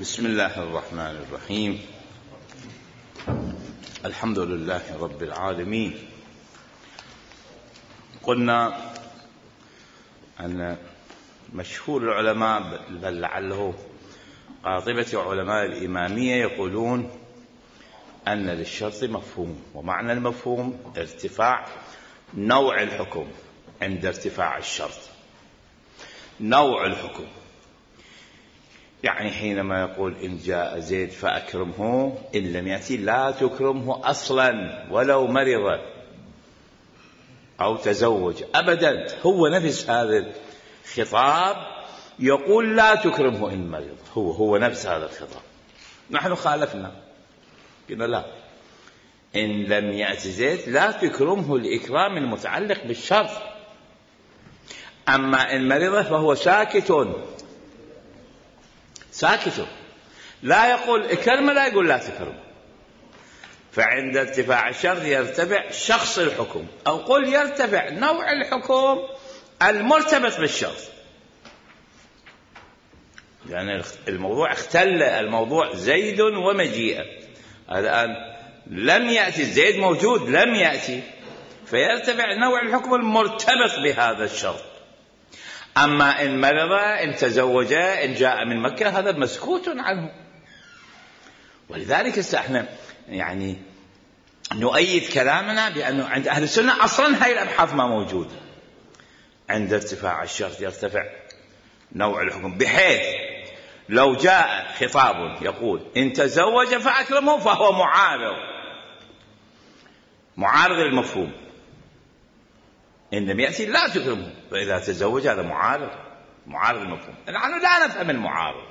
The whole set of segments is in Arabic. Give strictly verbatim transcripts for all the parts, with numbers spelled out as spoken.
بسم الله الرحمن الرحيم. الحمد لله رب العالمين. قلنا أن مشهور العلماء بل لعله قاطبة علماء الإمامية يقولون أن للشرط مفهوم، ومعنى المفهوم ارتفاع نوع الحكم عند ارتفاع الشرط. نوع الحكم يعني حينما يقول إن جاء زيد فأكرمه، إن لم يأتي لا تكرمه أصلا ولو مرض أو تزوج أبدا. هو نفس هذا الخطاب يقول لا تكرمه إن مرض، هو هو نفس هذا الخطاب. نحن خالفنا، قلنا لا، إن لم يأتي زيد لا تكرمه الإكرام المتعلق بالشرط، أما إن مرض فهو ساكت ساكت لا يقول اكرم لا يقول لا تكرم. فعند ارتفاع الشرط يرتفع شخص الحكم، أو قل يرتفع نوع الحكم المرتبط بالشرط. يعني الموضوع اختل، الموضوع زيد ومجيئة. الآن لم يأتي زيد، موجود لم يأتي، فيرتفع نوع الحكم المرتبط بهذا الشرط. أما إن مرض، إن تزوج، إن جاء من مكة، هذا مسكوت عنه. ولذلك احنا يعني نؤيد كلامنا بأنه عند أهل السنة أصلا هاي الأبحاث ما موجودة. عند ارتفاع الشرط يرتفع نوع الحكم، بحيث لو جاء خطاب يقول إن تزوج فأكرمه فهو معارض معارض المفهوم. إن لم يأتي لا تكرمه، فإذا تزوج هذا معارض معارض المفهوم. نحن لا نفهم المعارض.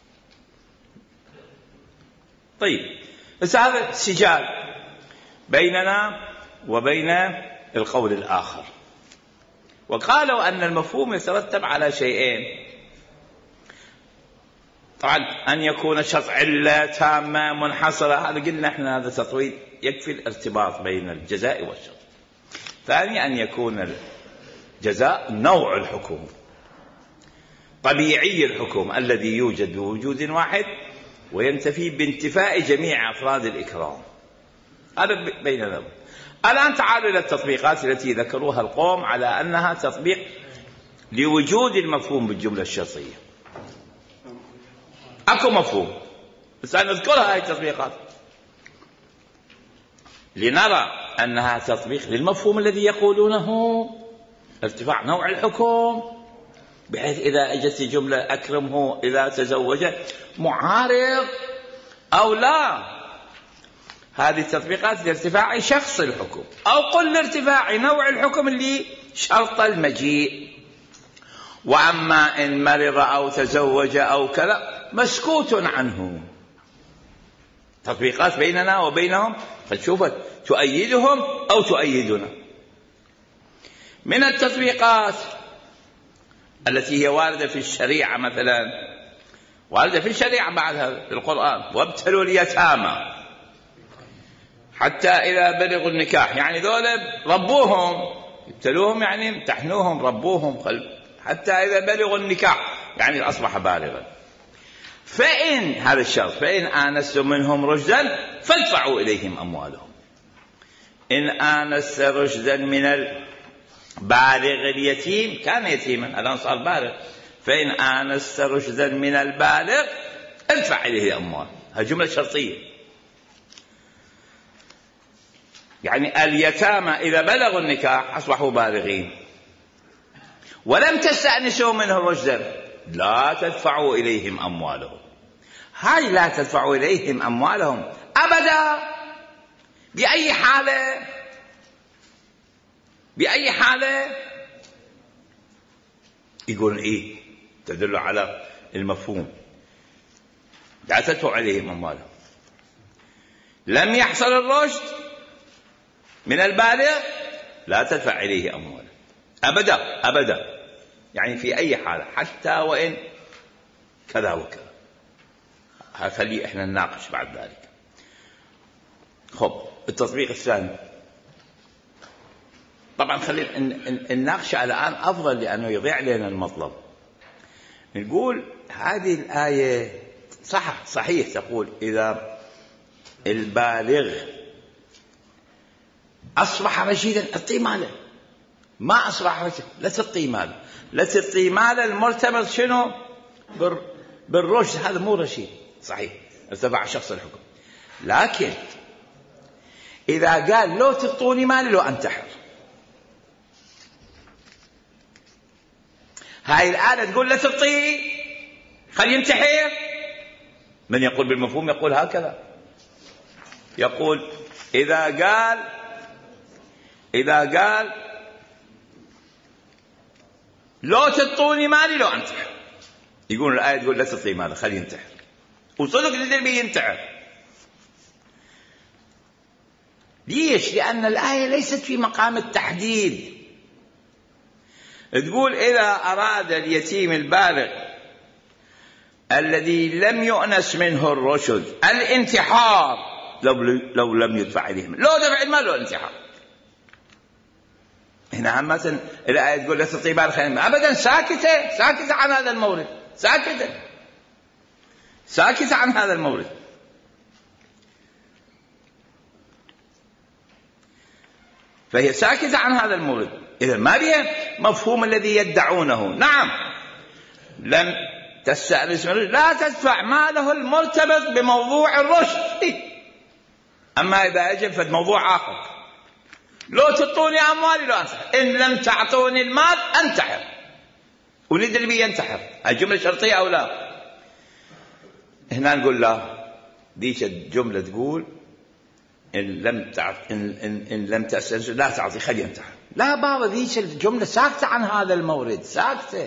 طيب، بس هذا سجال بيننا وبين القول الآخر. وقالوا أن المفهوم يترتب على شيئين. طبعا أن يكون شرط علة تامة منحصرة، هذا قلنا احنا هذا تطويل، يكفي الارتباط بين الجزاء والشرط. ثاني أن يكون الجزاء نوع الحكم، طبيعي الحكم الذي يوجد بوجود واحد وينتفي بانتفاء جميع أفراد الإكرام. هذا بيننا. الآن تعالوا إلى التطبيقات التي ذكروها القوم على أنها تطبيق لوجود المفهوم بالجملة الشرطية. أكو مفهوم، بس أنا أذكرها هذه التطبيقات لنرى أنها تطبيق للمفهوم الذي يقولونه ارتفاع نوع الحكم، بحيث إذا أجت جملة أكرمه إذا تزوج معارض أو لا. هذه التطبيقات لارتفاع شخص الحكم، أو قل لارتفاع نوع الحكم اللي شرط المجيء. وأما إن مرض أو تزوج أو كذا مسكوت عنه. تطبيقات بيننا وبينهم، فنشوف تؤيدهم أو تؤيدنا. من التطبيقات التي هي واردة في الشريعة، مثلا واردة في الشريعة بعدها في القرآن: وابتلوا اليتامى حتى إذا بلغوا النكاح. يعني ذولا ربوهم، ابتلوهم يعني امتحنوهم، ربوهم حتى إذا بلغوا النكاح، يعني أصبح بالغا. فإن هذا الشرط، فإن آنستم منهم رشدا فادفعوا إليهم أموالهم. إن آنست رشدا من البالغ اليتيم، كان يتيما الآن صار بالغ، فإن آنست رشدا من البالغ ادفع إليه أموال. هذه جملة شرطية، يعني اليتامى إذا بلغوا النكاح أصبحوا بالغين ولم تستأنسوا منه رشدا لا تدفعوا إليهم أموالهم. هاي لا تدفعوا إليهم أموالهم أبدا، بأي حالة بأي حالة يقول إيه تدل على المفهوم. لا تدفعوا إليهم أموالهم. لم يحصل الرشد من البالغ لا تدفع إليه أمواله أبدا أبدا، يعني في أي حالة، حتى وإن كذا وكذا. خلي إحنا نناقش بعد ذلك. خب، التطبيق الثاني طبعا خلينا نناقش الآن أفضل، لأنه يضيع لنا المطلب. نقول هذه الآية صح صحيح تقول إذا البالغ أصبح رشيدا اعطيه ماله، ما أصبح رشيدا لا تعطيه ماله، لا تعطيه ماله المرتبط شنو بالرشد، هذا مو رشيد صحيح ارتفع شخص الحكم. لكن إذا قال لو تعطوني مالي لو أنتحر، هاي الآلة تقول لا تعطيه خل ينتحر. من يقول بالمفهوم يقول هكذا، يقول إذا قال إذا قال لو تعطوني مالي لو أنتحر، يقول الآية تقول لا تعطيه مالي خل ينتحر، وصدق للي ينتحر. ليش؟ لأن الآية ليست في مقام التحديد. تقول إذا أراد اليتيم البالغ الذي لم يؤنس منه الرشد الانتحار لو, لو لم يدفع إليهم، لو دفع المال لو الانتحار. هنا مثلا الآية تقول لا تعطي مال خير، أبدا ساكتة ساكتة عن هذا المورد، ساكتة ساكتة عن هذا المورد. فهي ساكتة عن هذا المورد، إذا ما بها مفهوم الذي يدعونه. نعم لم تستأنس لا تدفع ماله المرتبط بموضوع الرشد، أما إذا أجب فالموضوع آخر، لو تعطوني أموالي لو أنتحر، إن لم تعطوني المال أنتحر، وندري بي ينتحر. الجملة شرطية أو لا؟ هنا نقول لا، ديك الجملة تقول إن لم تعط إن, إن, إن لم تستأنس لا تعطي خلي ينتحر. لا بابا، ديك الجملة ساكتة عن هذا المورد، ساكتة.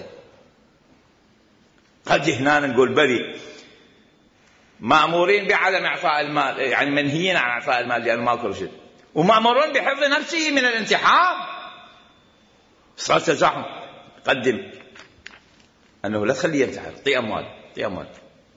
قد هنا نقول بلي مأمورين بعدم إعطاء المال، يعني منهيين عن إعطاء المال لأنه ما كل شيء، ومأمورون بحفظ نفسه من الانتحار. صار تزاحم، قدم أنه لا تخليه ينتحر، طي أموال طي أموال.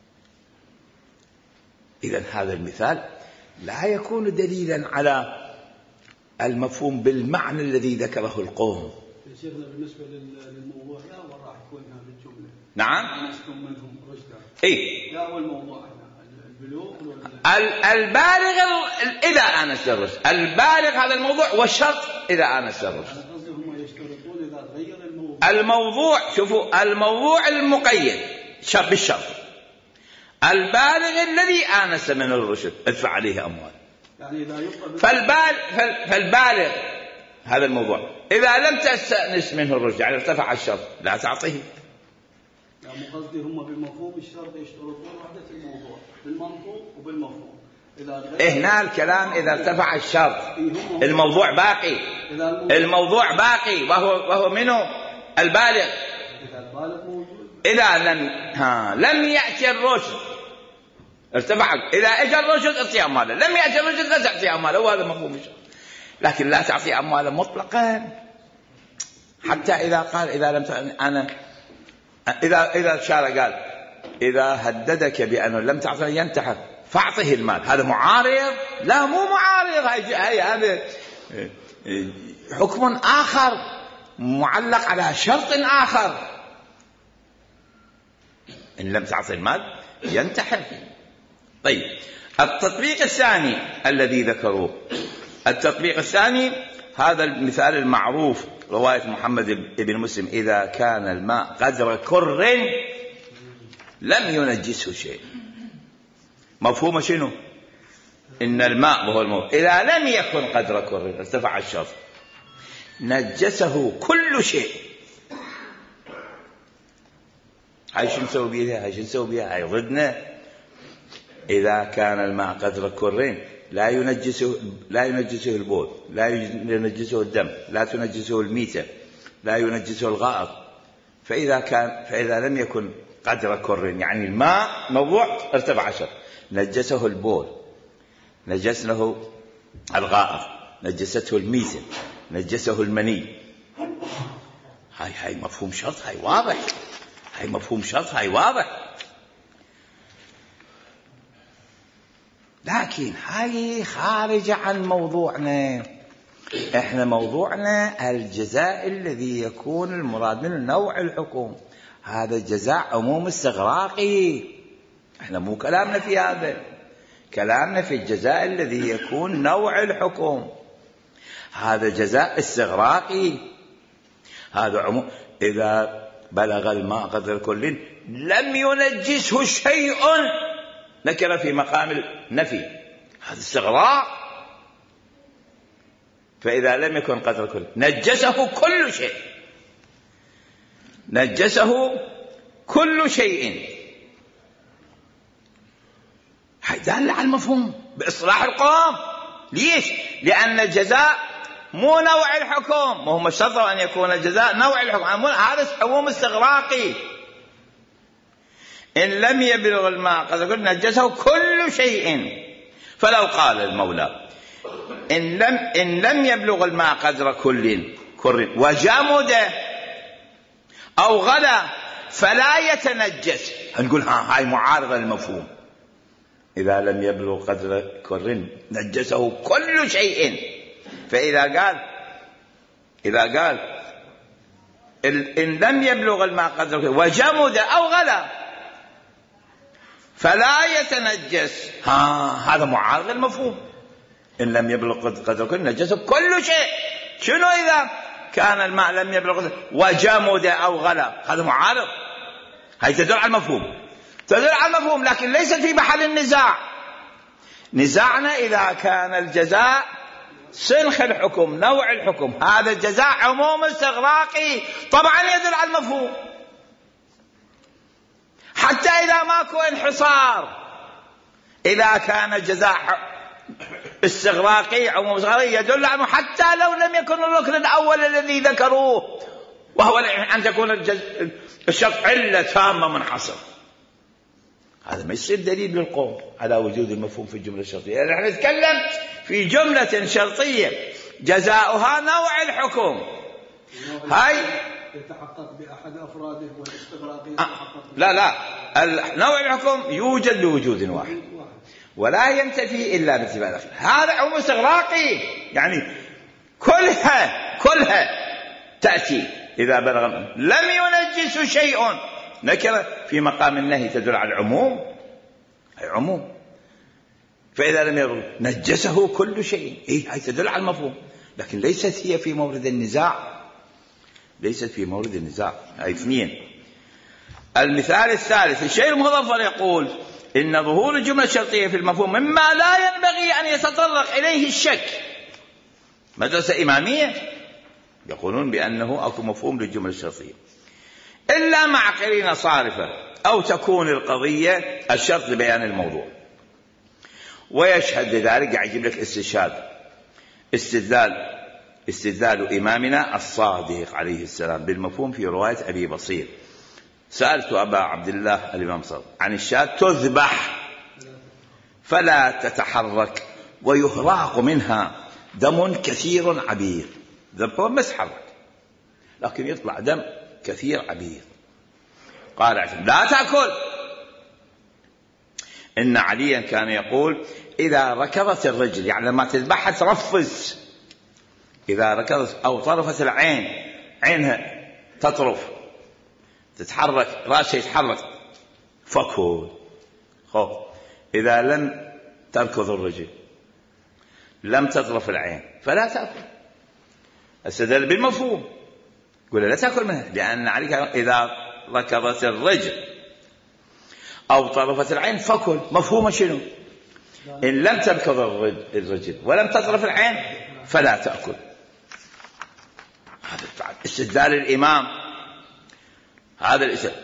إذن هذا المثال لا يكون دليلا على المفهوم بالمعنى الذي ذكره القوم. شيخنا بالنسبة للموضوع لا أول راح يكون هذا الجملة. نعم. نسكن منهم رشدا. إيه. لا أول موضوع البلوغ. البالغ إذا آنس الرشد، البالغ هذا الموضوع، والشرط إذا آنس الرشد. أنا قصدي هم يشترطون إذا تغير الموضوع. الموضوع شوفوا الموضوع المقيد بالشرط، البالغ الذي آنس من الرشد ادفع عليه أموال. يعني إذا فالبالغ فالبالغ هذا الموضوع إذا لم تستأنس منه الرشد يعني ارتفع الشرط لا تعطيه. يعني قصدي هم بالمفهوم الشرط يشترطون وحدة الموضوع بالمنطوق وبالمفهوم. إيه هنا الكلام إذا ارتفع الشرط الموضوع باقي، الموضوع باقي وهو وهو منه البالغ. إذا البالغ موجود، إذا لم ها لم يأتي الرشد ارتفع، إذا أجى الرشد أعطي أمواله، لم يأتي الرشد لا تعطي أمواله، وهذا مفهوم الشرط. لكن لا تعطي أمواله مطلقا، حتى إذا قال إذا لم أنا إذا إذا الشارع قال إذا هددك بأنه لم تعطي ينتحر فاعطه المال، هذا معارض؟ لا مو معارض، هاي هذا حكم آخر معلق على شرط آخر. إن لم تعطي المال ينتحر. طيب التطبيق الثاني الذي ذكروه، التطبيق الثاني هذا المثال المعروف رواية محمد بن مسلم: إذا كان الماء قدر كر لم ينجسه شيء. مفهوم شنو؟ إن الماء وهو الماء إذا لم يكن قدر كر ارتفع الشرط نجسه كل شيء. هاي شو نسوي بيها؟ هاي شو نسوي بيها؟ هاي ضدنا. إذا كان الماء قدر كرين لا ينجسه لا ينجسه البول، لا ينجسه الدم، لا تنجسه الميتة، لا ينجسه الغائط. فإذا كان فإذا لم يكن قدر كرين يعني الماء موضوع ارتفع شر، نجسه البول، نجسه الغائط، نجسته الميتة، نجسه المني. هاي هاي مفهوم شرط، هاي واضح، هاي مفهوم شرط، هاي واضح. لكن هاي خارجة عن موضوعنا. احنا موضوعنا الجزاء الذي يكون المراد منه نوع الحكم، هذا جزاء عموم استغراقي. احنا مو كلامنا في هذا، كلامنا في الجزاء الذي يكون نوع الحكم. هذا جزاء استغراقي، هذا عموم. إذا بلغ الماء قدر كل لم ينجسه شيء، نكر في مقام النفي، هذا استغراق. فإذا لم يكن قدر كل نجسه كل شيء، نجسه كل شيء. دال على المفهوم بإصلاح القوم. ليش؟ لأن الجزاء مو نوع الحكم، وهم اشترطوا أن يكون الجزاء نوع الحكم، هذا عموم استغراقي. إن لم يبلغ الماء قد قلت نجسه كل شيء. فلو قال المولى إن لم, إن لم يبلغ الماء قدر كل كر وجمد أو غلا فلا يتنجس، هنقول ها هاي معارضة للمفهوم. إذا لم يبلغ قدر كر نجسه كل شيء. فإذا قال إذا قال إن لم يبلغ الماء قدر كر وجمد أو غلا فلا يتنجس، ها هذا معارض للمفهوم. إن لم يبلغ قدر كر نجسه كل شيء. شنو إذا كان الماء لم يبلغ وجمد أو غلا؟ هذا معارض. هاي تدل على المفهوم، تدل على المفهوم، لكن ليست في محل النزاع. نزاعنا إذا كان الجزاء سلخ الحكم، نوع الحكم، هذا الجزاء عموم استغراقي، طبعا يدل على المفهوم. حتى إذا ماكو انحصار، إذا كان الجزاء استغراقي عموم استغراقي يدل على، حتى لو لم يكن الركن الأول الذي ذكروه وهو أن تكون الشرط علة تامة منحصر، هذا ما يصير دليل للقوم على وجود المفهوم في الجملة الشرطية. يعني نحن نتكلم في جملة شرطية جزاؤها نوع الحكم. هاي يتحقق بأحد أفراده والاستغراقي يتحقق. لا لا، نوع الحكم يوجد لوجود واحد ولا ينتفي إلا باتباع الآخر. هذا عموم استغراقي، يعني كلها كلها تأتي إذا بلغ لم ينجس شيء، نكرة في مقام النهي تدل على العموم، أي عموم. فإذا لم يبلغ نجسه كل شيء، إيه هي تدل على المفهوم، لكن ليست هي في مورد النزاع، ليست في مورد النزاع. أي اثنين. المثال الثالث الشيء المظفر يقول إن ظهور الجملة الشرطية في المفهوم مما لا ينبغي أن يتطرق إليه الشك. مدرسة إمامية يقولون بأنه أكو مفهوم للجملة الشرطية إلا مع قرينة صارفة، أو تكون القضية الشرط لبيان الموضوع. ويشهد لذلك يجيب لك استشهاد استدلال استدلال إمامنا الصادق عليه السلام بالمفهوم في رواية أبي بصير. سألت أبا عبد الله الإمام صادق عن الشاة تذبح فلا تتحرك ويهراق منها دم كثير عبير. ذبحه ما يتحرك لكن يطلع دم كثير عبير. قال لا تأكل. إن عليا كان يقول إذا ركضت الرجل، يعني لما تذبحها ترفز، إذا ركضت أو طرفت العين، عينها تطرف تتحرك، رأسها يتحرك، فكل خوف. إذا لم تركض الرجل لم تطرف العين فلا تأكل. استدل بالمفهوم، قل لا تأكل منها، لأن عليك إذا ركضت الرجل أو طرفت العين فكل. مفهوم شنو؟ إن لم تركض الرجل ولم تطرف العين فلا تأكل. هذا استدلال الإمام، هذا الاستدلال.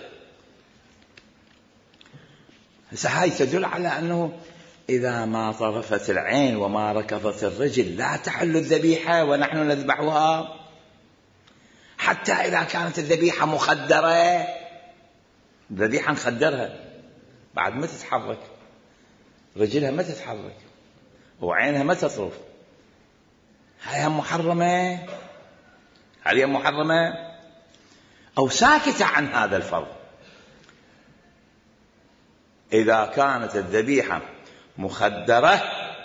هاي تدل على أنه إذا ما طرفت العين وما ركضت الرجل لا تحل الذبيحة ونحن نذبحها، حتى إذا كانت الذبيحة مخدرة، الذبيحة نخدرها بعد ما تتحرك، رجلها ما تتحرك وعينها ما تطرف، هاي محرمة، هاي محرمة أو ساكتة عن هذا الفرض. إذا كانت الذبيحة مخدرة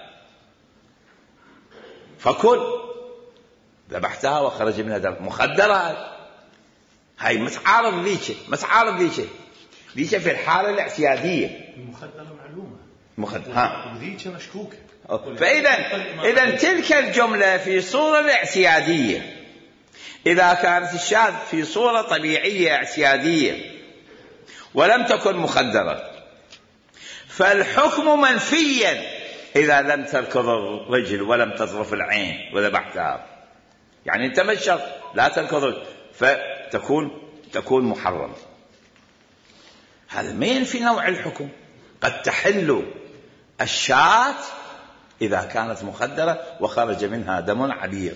فكل، ذبحتها وخرج منها دم، مخدرة، هاي متعارض ذيك متعارض ذيك. ليش في الحالة الاعتيادية المخدرة معلومة مخدرة ها وذيك مشكوكة. فإذا إذا تلك الجملة في صورة الاعتيادية إذا كانت الشاذ في صورة طبيعية اعتيادية ولم تكن مخدرة فالحكم منفيا إذا لم تركض الرجل ولم تطرف العين وذبحتها. يعني أنت مشط لا تركض فتكون تكون محرم. هذا ما ينفي نوع الحكم. قد تحل الشاة إذا كانت مخدرة وخرج منها دم عبيط.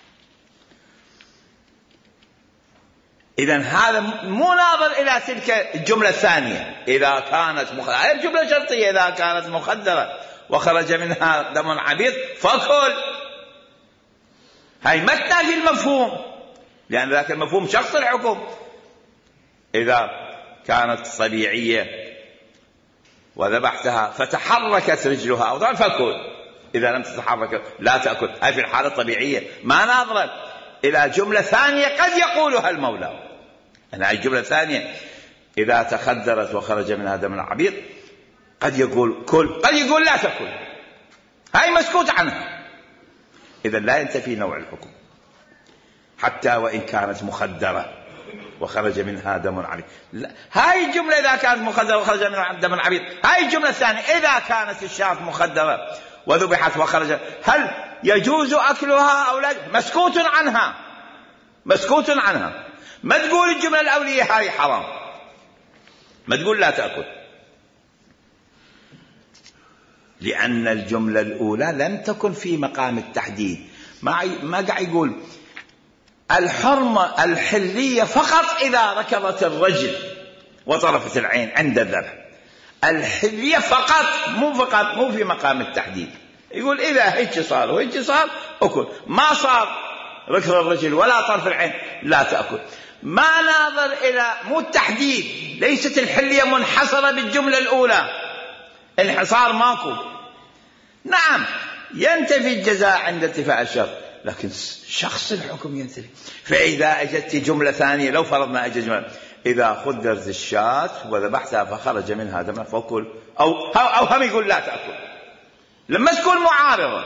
إذن هذا مو ناظر إلى تلك الجملة الثانية إذا كانت مخدرة. هذه الجملة شرطية إذا كانت مخدرة وخرج منها دم عبيط فكل. هاي ما تنافي المفهوم لأن ذاك المفهوم شخص الحكم. إذا كانت طبيعية وذبحتها فتحركت رجلها أو ضعف فكل. إذا لم تتحرك لا تأكل. هاي في الحالة الطبيعية ما ناظرت إلى جملة ثانية قد يقولها المولى. أنا الجملة الثانية إذا تخدرت وخرج منها دم عبيط قد يقول كل قد يقول لا تأكل. هاي مسكوت عنها. إذا لا ينتفي نوع الحكم حتى وإن كانت مخدرة وخرج منها دم عبيط. هاي الجملة إذا كانت مخدرة وخرج منها دم عبيط. هاي الجملة الثانية إذا كانت الشاة مخدرة وذبحت وخرج هل يجوز أكلها أو لا؟ مسكوت عنها مسكوت عنها. ما تقول الجملة الأولية هاي حرام ما تقول لا تأكل لأن الجملة الأولى لم تكن في مقام التحديد. ما ما قاعد يقول الحرمة الحلية فقط إذا ركضت الرجل وطرفت العين عند الذبح. الحلية فقط مو فقط مو في مقام التحديد. يقول إذا هيك صار وهيك صار أكل. ما صار ركض الرجل ولا طرف العين لا تأكل. ما ناظر إلى مو التحديد. ليست الحلية منحصرة بالجملة الأولى. الحصار ماكو. نعم ينتفي الجزاء عند انتفاء الشرط لكن شخص الحكم ينتفي. فإذا أجت جملة ثانية لو فرضنا أجت جملة إذا خدرت الشاة وذبحتها فخرج منها دم فكل أو أو هم يقول لا تأكل لما تكون معارضة.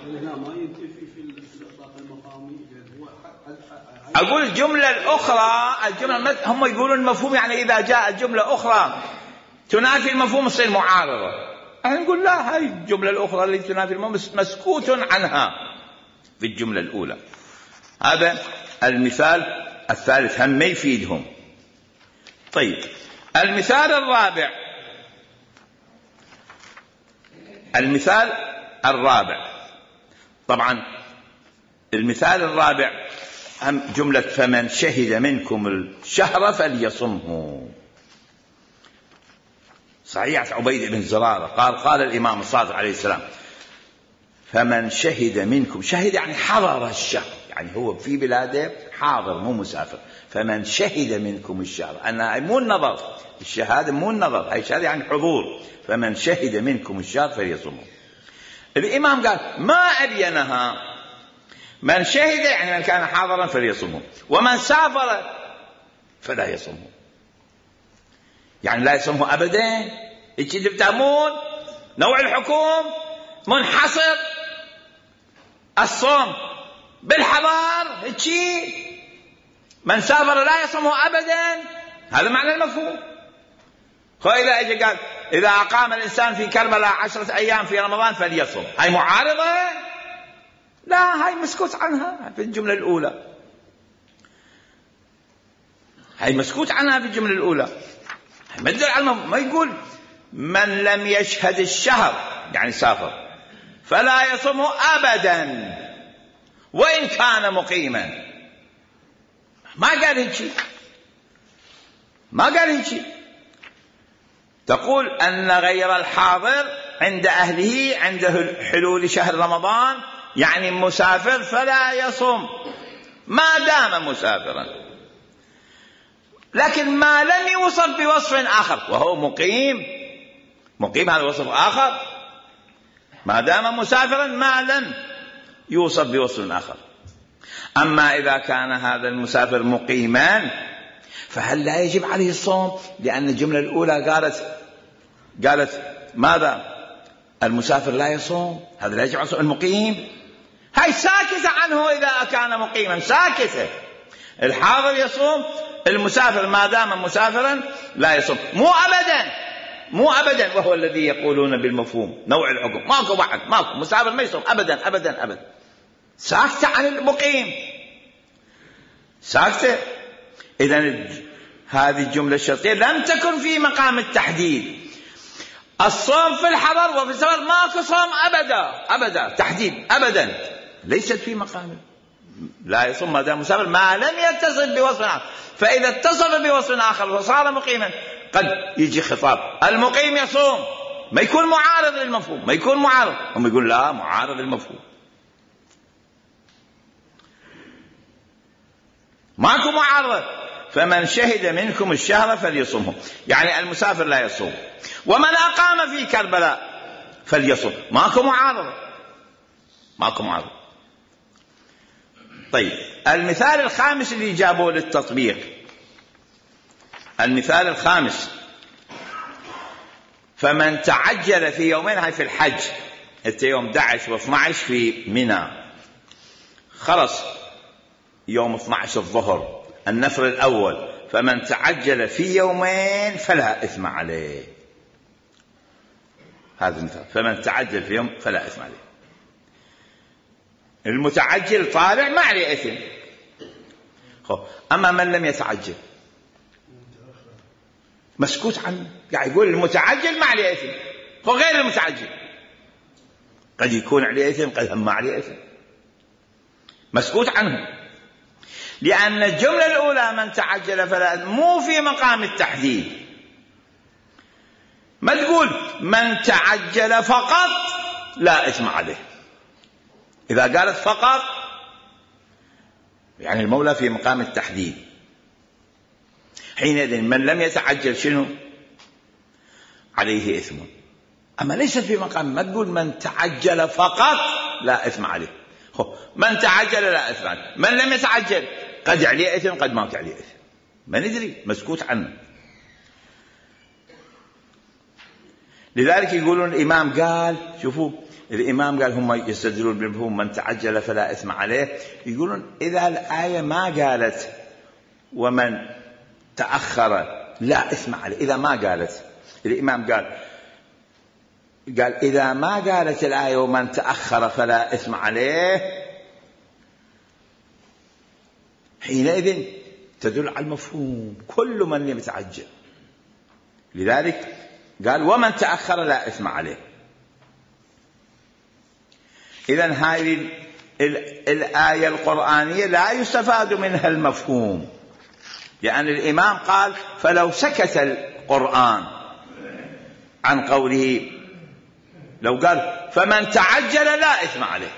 أقول الجملة الأخرى الجملة هم يقولون المفهوم يعني إذا جاء الجملة أخرى تنافي المفهوم تصير معارضة. أنا نقول لا هاي الجملة الأخرى اللي تنافي المفهوم مسكوت عنها في الجملة الأولى. هذا المثال الثالث هم ما يفيدهم. طيب المثال الرابع المثال الرابع طبعا المثال الرابع هم جملة فمن شهد منكم الشهر فليصمه. صحيح عبيد بن زرارة قال قال الإمام الصادق عليه السلام فمن شهد منكم شهد يعني حضر الشهر يعني هو في بلاده حاضر مو مسافر. فمن شهد منكم الشهر أنا مو النظر الشهادة مو النظر هاي شهادة يعني حضور. فمن شهد منكم الشهر فليصمه. الإمام قال ما أبينها. من شهد يعني من كان حاضرا فليصمه ومن سافر فلا يصمه. يعني لا يصمه أبدا. إيش تفهمون نوع الحكم منحصر الصوم بالحضار. إيش من سافر لا يصمه أبدا. هذا معنى المفهوم. فإذا أجي قال إذا أقام الإنسان في كربلاء عشرة أيام في رمضان فليصم. هاي معارضة؟ لا هاي مسكوت عنها في الجملة الأولى. هاي مسكوت عنها في الجملة الأولى. ما يدل على ما يقول من لم يشهد الشهر يعني سافر فلا يصمه أبدا وإن كان مقيما. ما قال هيك ما قال هيك. تقول أن غير الحاضر عند أهله عند حلول شهر رمضان يعني مسافر فلا يصوم ما دام مسافرا. لكن ما لم يوصف بوصف آخر وهو مقيم مقيم هذا وصف آخر. ما دام مسافرا ما لم يوصف بوصف آخر. أما إذا كان هذا المسافر مقيما فهل لا يجب عليه الصوم؟ لأن الجملة الأولى قالت قالت ماذا؟ المسافر لا يصوم، هذا لا يجب على الصوم. المقيم هاي ساكتة عنه إذا كان مقيما، ساكتة. الحاضر يصوم، المسافر ما دام مسافرا لا يصوم. مو أبدا مو أبدا وهو الذي يقولون بالمفهوم نوع الحكم، ماكو واحد ماكو مسافر ما يصوم أبدا أبدا أبدا. ساكتة عن المقيم، ساكتة. إذن هذه الجملة الشرطية لم تكن في مقام التحديد. الصوم في الحضر وفي السفر ماكو صوم أبدا أبدا، تحديد أبدا، ليست في مقام لا يصوم ما دام مسافر ما لم يتصل بوصف آخر. فإذا اتصل بوصف آخر وصار مقيما قد يجي خطاب المقيم يصوم، ما يكون معارض للمفهوم، ما يكون معارض. هم يقول لا معارض للمفهوم، ماكو معارضة. فمن شهد منكم الشهر فليصومه، يعني المسافر لا يصوم. ومن أقام في كربلاء فليصوم، ماكو معارضة، ماكو معارضة. طيب المثال الخامس اللي جابوه للتطبيق، المثال الخامس فمن تعجل في يومين، هاي في الحج، انت يوم أحد عشر واثني عشر في منى، خلص يوم اثني عشر الظهر النفر الأول، فمن تعجل في يومين فلا إثم عليه. هذا المثال، فمن تعجل في يوم فلا إثم عليه. المتعجل طالع ما عليه إثم. أما من لم يتعجل مسكوت عنه، يعني يقول المتعجل ما عليه إثم، وغير المتعجل قد يكون عليه إثم قد هم ما عليه إثم، مسكوت عنه. لأن الجملة الأولى من تعجل فلا مو في مقام التحديد. ما تقول من تعجل فقط لا إثم عليه. إذا قالت فقط يعني المولى في مقام التحديد، حينئذ من لم يتعجل شنو عليه إثم. أما ليست في مقام، ما تقول من تعجل فقط لا إثم عليه. من تعجل لا إثم عليه، من لم يتعجل قد عليه إثم قد ما عليه إثم، ما ندري، مسكوت عنه. لذلك يقولون الإمام قال، شوفوا الإمام قال هم يستدلون بالمفهوم من تعجل فلا إثم عليه. يقولون إذا الآية ما قالت ومن تأخر لا إثم عليه، إذا ما قالت، الإمام قال قال إذا ما قالت الآية ومن تأخر فلا إثم عليه، حينئذ تدل على المفهوم كل من يتعجل. لذلك قال ومن تأخر لا إثم عليه. إذن هذه الآية القرآنية لا يستفاد منها المفهوم، لأن الإمام قال فلو سكت القرآن عن قوله، لو قال فمن تعجل لا إثم عليه،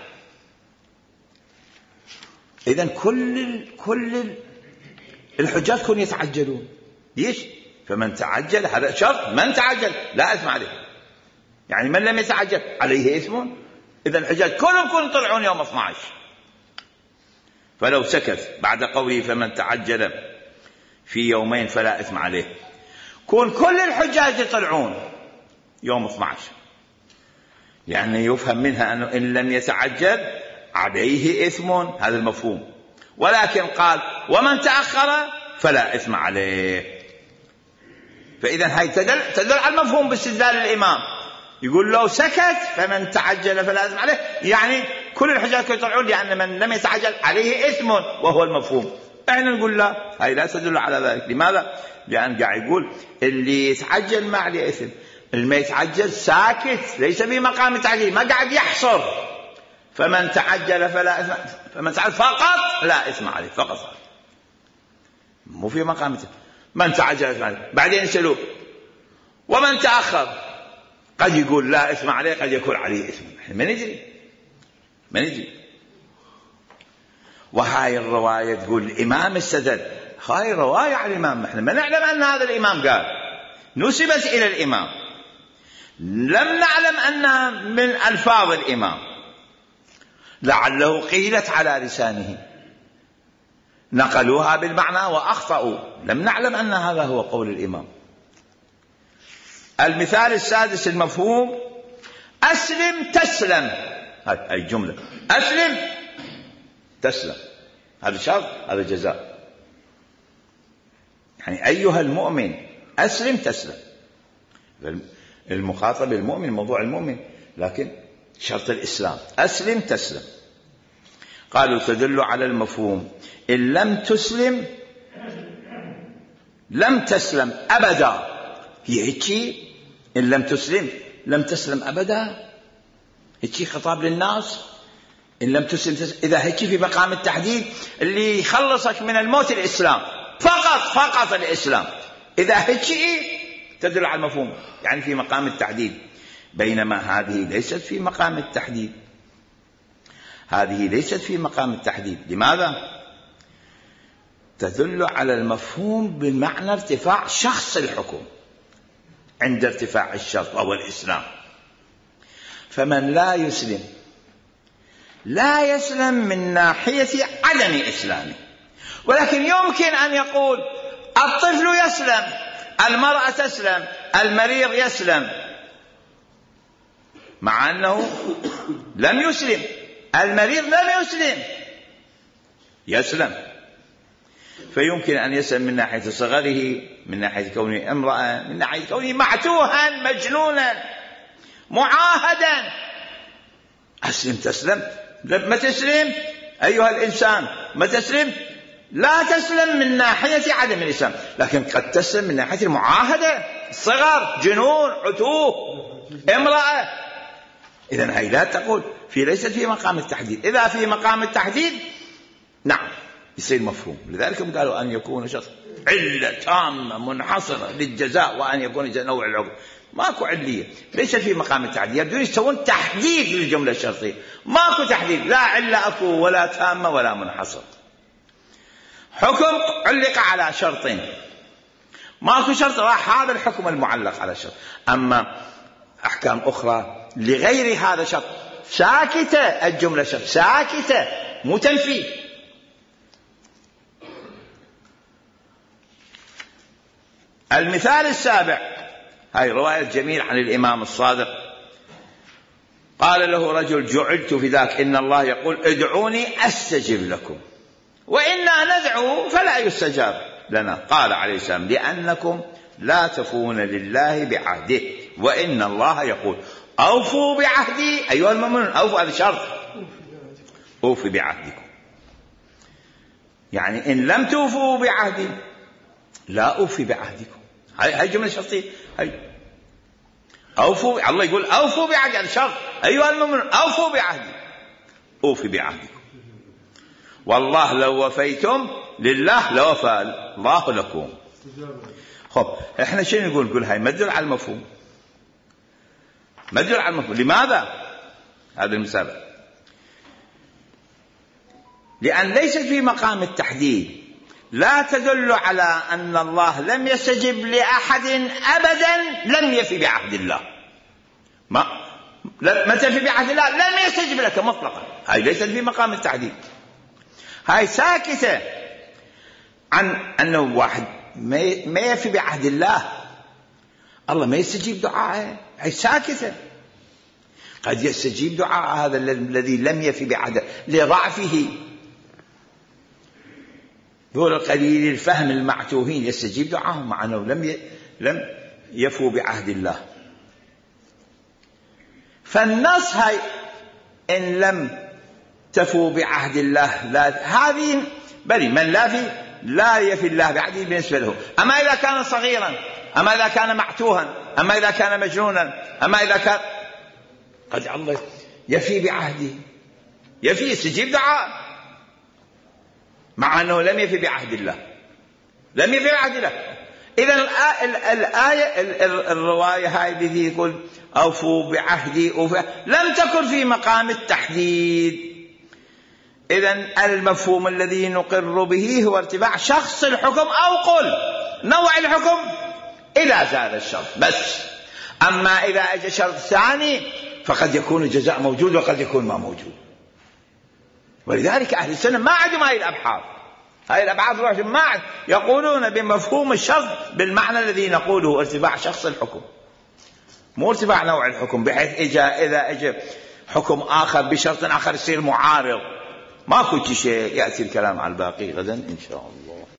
إذن كل كل الحجاج كن يتعجلون. ليش؟ فمن تعجل هذا شرط، من تعجل لا إثم عليه، يعني من لم يتعجل عليه إثم. إذن الحجاج كلهم كن يطلعون يوم اثني عشر. فلو سكت بعد قوله فمن تعجل في يومين فلا إثم عليه، كون كل الحجاج يطلعون يوم اثني عشر، يعني يفهم منها أنه إن لم يتعجل عليه إثم، هذا المفهوم. ولكن قال ومن تأخر فلا إثم عليه. فإذا هاي تدل, تدل على المفهوم باستدلال الإمام. يقول لو سكت فمن تعجل فلا إثم عليه، يعني كل الحجاج يطلعون، لأن من لم يتعجل عليه إثم وهو المفهوم. احنا نقول لا، هاي لا تدل على ذلك. لماذا؟ لأن قاعد يقول اللي يتعجل ما عليه إثم، اللي ما يتعجل ساكت، ليس بمقام التعجيل، ما قاعد يحصر. فمن تعجل فلا إثم، فمن تعجل فقط لا إثم عليه، فقط، مو في مقام التعجيل. من تعجل إثم عليه. بعدين يسألوه ومن تأخر، قد يقول لا إثم عليه، قد يكون عليه إثم، ما ندري ما ندري. وهاي الرواية تقول الإمام استدل، هاي رواية على الإمام، احنا ما نعلم أن هذا الإمام قال، نسبت إلى الإمام، لم نعلم أنها من ألفاظ الإمام، لعله قيلت على لسانه، نقلوها بالمعنى وأخطأوا، لم نعلم أن هذا هو قول الإمام. المثال السادس المفهوم: أسلم تسلم. هذه الجملة أسلم تسلم، هذا شرط، هذا جزاء. يعني أيها المؤمن أسلم تسلم، المخاطب المؤمن، موضوع المؤمن، لكن شرط الإسلام أسلم تسلم. قالوا تدل على المفهوم: إن لم تسلم لم تسلم أبدا. هي هيك، إن لم تسلم لم تسلم أبدا، هيك خطاب للناس. إن لم تسلم, تسلم. إذا هيك في مقام التحديد اللي يخلصك من الموت الإسلام، فقط فقط الإسلام. إذا هيك تدل على المفهوم، يعني في مقام التحديد. بينما هذه ليست في مقام التحديد، هذه ليست في مقام التحديد. لماذا؟ تدل على المفهوم بمعنى ارتفاع شخص الحكم عند ارتفاع الشرط أو الإسلام. فمن لا يسلم لا يسلم من ناحية عدم إسلامه، ولكن يمكن أن يقول الطفل يسلم، المرأة تسلم، المريض يسلم، مع أنه لم يسلم. المريض لم يسلم، يسلم. فيمكن أن يسلم من ناحية صغره، من ناحية كونه امرأة، من ناحية كونه معتوها مجنونا معاهدا. أسلم تسلم. ما تسلم أيها الإنسان، ما تسلم، لا تسلم من ناحية عدم الإسلام، لكن قد تسلم من ناحية المعاهدة، صغر، جنون، عتوه، امرأة. إذن هي لا تقول في ليست في مقام التحديد. إذا في مقام التحديد نعم يصير مفهوم. لذلك قالوا أن يكون شخص علة تامة منحصرة للجزاء، وأن يكون نوع العقوبة. ماكو علية، ليس في مقام التحديد. يبدون يسوون تحديد للجملة الشرطية، ماكو تحديد، لا علة أكو ولا تامة ولا منحصر. حكم علق على شرطين، ماكو شرط راح هذا الحكم المعلق على شرط. أما أحكام أخرى لغير هذا شرط ساكتة، الجملة شرط ساكتة مو تنفي. المثال السابع، هاي رواية جميل عن الإمام الصادق. قال له رجل: جعلت في ذاك، إن الله يقول ادعوني أستجب لكم، وإنا ندعو فلا يستجاب لنا. قال عليه السلام: لأنكم لا تفون لله بعهده، وإن الله يقول أوفوا بعهدي أيها المؤمنون. أوفوا، هذا شرط، أوفوا بعهدكم. يعني إن لم توفوا بعهدي لا أوفي بعهدكم. هاي هاي جملة شرطية. هاي أوفوا، الله يقول أوفوا بعهدي، هذا شرط. أيها المؤمنون أوفوا بعهدي، أوفي بعهدكم. والله لو وفيتم لله لوفى الله لكم. خب احنا شنو نقول؟ نقول هاي ما تدل على المفهوم، ما تدل على المفهوم. لماذا؟ هذا المسابقة لأن ليست في مقام التحديد، لا تدل على أن الله لم يستجب لأحد أبدا لم يفي بعهد الله. ما ما تفي بعهد الله لم يستجب لك مطلقا. هاي ليست في مقام التحديد، هاي ساكتة عن أنه واحد ما يفي بعهد الله، الله ما يستجيب دعاءه. هاي ساكتة. قد يستجيب دعاء هذا الذي لم يفي بعهده لضعفه. دول القليل الفهم المعتوهين يستجيب دعاهم مع أنه لم ي... لم يفوا بعهد الله. فالنص هاي إن لم تفوا بعهد الله لا، هذه بل من لا في لا يفي الله بعهده بالنسبة له. أما إذا كان صغيرا، أما إذا كان معتوها، أما إذا كان مجنونا، أما إذا كان قد الله يفي بعهده، يفي يستجيب دعاء مع أنه لم يفي بعهد الله، لم يفي بعهد الله. إذن الآية الرواية هاي التي يقول أوفوا بعهدي أوفوا لم تكن في مقام التحديد. إذن المفهوم الذي نقر به هو ارتفاع شخص الحكم، أو قل نوع الحكم إذا زال الشرط بس. أما إذا أجى شرط ثاني فقد يكون الجزاء موجود وقد يكون ما موجود. ولذلك أهل السنة ما عندهم هاي الأبحاث، هاي الأبعاد ما يقولون بمفهوم الشرط بالمعنى الذي نقوله ارتفاع شخص الحكم، مو ارتفاع نوع الحكم، بحيث إجا إذا إجا حكم آخر بشرط آخر يصير معارض. ماكو شيء. يأتي الكلام على الباقي غدا إن شاء الله.